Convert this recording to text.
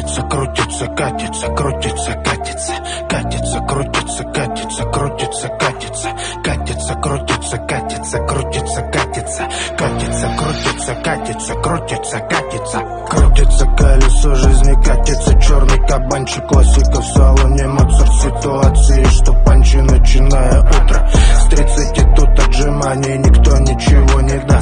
Катится, крутится, катится, крутится, катится. Катится, крутится, катится, крутится, катится. Катится, крутится, катится, крутится, катится. Катится, крутится, катится, крутится, катится. Крутится колесо жизни, катится черный кабанчик. Классика в салоне, Моцарт ситуации, что панчи, начиная утро. С 30 тут отжиманий никто ничего не даст.